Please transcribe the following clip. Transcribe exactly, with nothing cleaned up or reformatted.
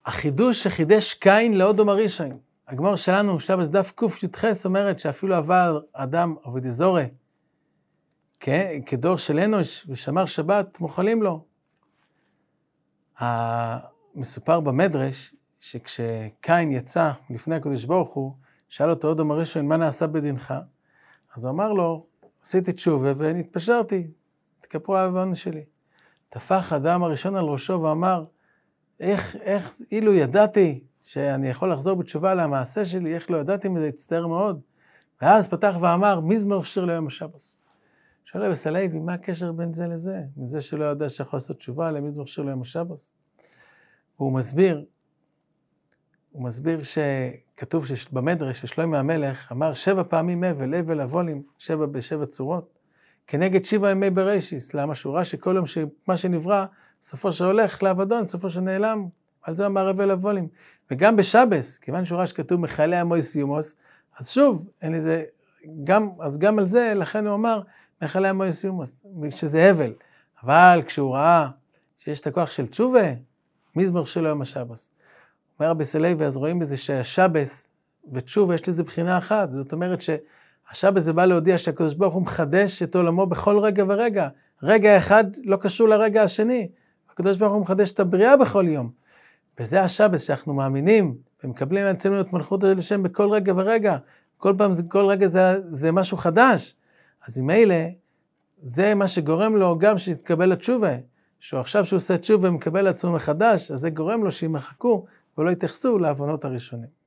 החידוש שחידש קין לאודום הראשון. הגמור שלנו, שבס דף קי"ח, אומרת שאפילו עבר אדם עבודי זורה, כדור של אנוש ושמר שבת, מוחלים לו. המסופר במדרש, שכשקין יצא לפני הקדוש ברוך הוא, שאל אותו אודום הראשון, מה נעשה בדינך? אז הוא אמר לו, עשיתי תשובה ונתפשרתי, תכפרו העוון שלי. טפח האדם הראשון על ראשו ואמר, איך, איך, אילו ידעתי שאני יכול לחזור בתשובה על המעשה שלי, איך לא ידעתי מזה, הצטער מאוד. ואז פתח ואמר, מזמור שיר ליום השבס. שואל רבי סלייבי, מה הקשר בין זה לזה? מזה שלא יודע שיכול לעשות תשובה למזמור שיר ליום השבס. והוא מסביר, הוא מסביר שכתוב במדרש ששלמה המלך אמר שבע פעמים אבל, אבל אבולים, שבע בשבע צורות, כנגד שבע ימי בראשיס. למה? שהוא ראה שכל יום שמה שנברא, סופו שהולך לאבדון, סופו שנעלם. על זה אמר אבל אבולים. וגם בשבס, כיוון שהוא ראה שכתוב מחיילי המויס יומוס, אז שוב, אין לזה, גם, אז גם על זה, לכן הוא אמר, מחיילי המויס יומוס, שזה הבל. אבל כשהוא ראה שיש את הכוח של תשובה, מזמור של יום השבס. אומר רבי סלייבי, אז רואים בזה שהשבס ותשובה יש לזה בחינה אחת. זאת אומרת שהשבס זה בא להודיע שהקדוש ברוך הוא מחדש את עולמו בכל רגע ורגע. רגע אחד לא קשור לרגע השני. הקדוש ברוך הוא מחדש את הבריאה בכל יום. וזה השבס שאנחנו מאמינים ומקבלים אצלנו את מלכות השם בכל רגע ורגע. כל פעם, כל רגע זה, זה משהו חדש. אז אם אלה, זה מה שגורם לו גם שיתקבל התשובה. שהוא עכשיו שהוא עושה תשובה ומקבל עצמו מחדש, אז זה גורם לו שימחקו ולא יתייחסו לעוונות הראשונים.